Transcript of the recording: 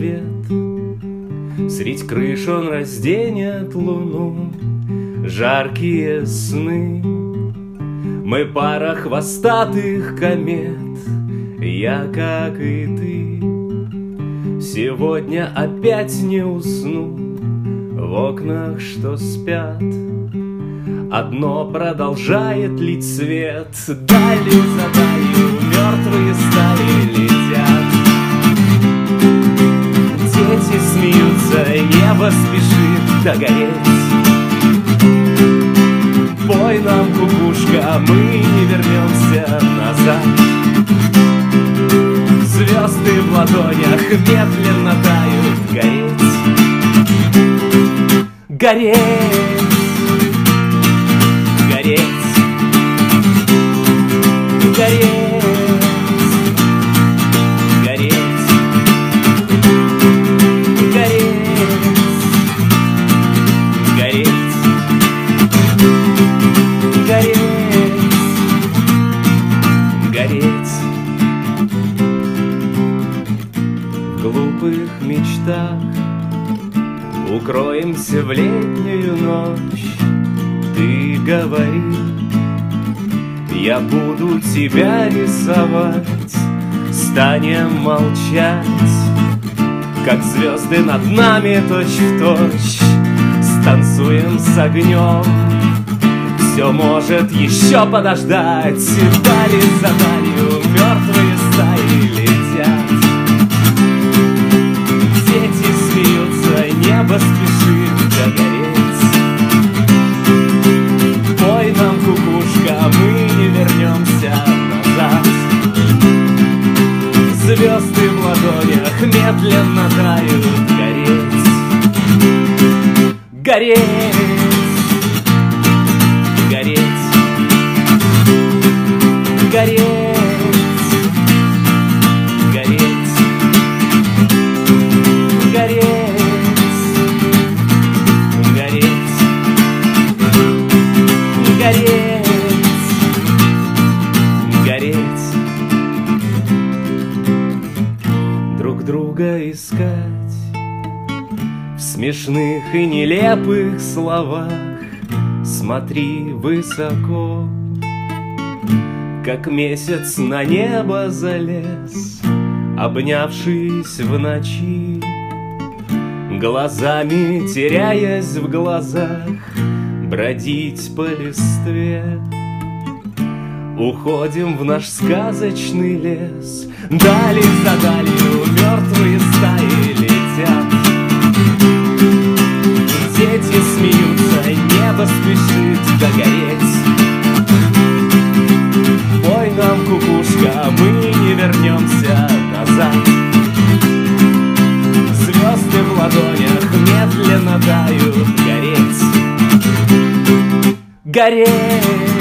свет. Средь крыш он разденет луну, жаркие сны. Мы пара хвостатых комет, я, как и ты. Сегодня опять не усну в окнах, что спят. Одно продолжает лить свет. Далью за далью мертвые стаи летят. Дети смеются, небо спешит догореть. Пой нам, кукушка, мы не вернемся назад. Звезды в ладонях медленно тают. Гореть, гореть, гореть, гореть, гореть, гореть, гореть, гореть, гореть. В глупых мечтах укроемся в летнюю ночь. Ты говори, я буду тебя рисовать. Станем молчать, как звезды над нами точь-в-точь. Станцуем с огнем, все может еще подождать. Дали за далью мертвые стаи летят. Дети смеются, небо спешит догореть. Пой нам, кукушка, мы не вернемся назад. Звезды в ладонях медленно тают. Гореть, гореть, гореть, гореть, гореть, гореть, гореть, гореть, гореть. Друг друга искать в смешных и нелепых словах. Смотри высоко, как месяц на небо залез, обнявшись в ночи, глазами теряясь в глазах, бродить по листве. Уходим в наш сказочный лес. Дали за далью мертвые стаи летят. Дети смеются, небо спешит догореть. Пой нам, кукушка, мы не вернемся назад. Звезды в ладонях медленно тают. Гореть, гореть,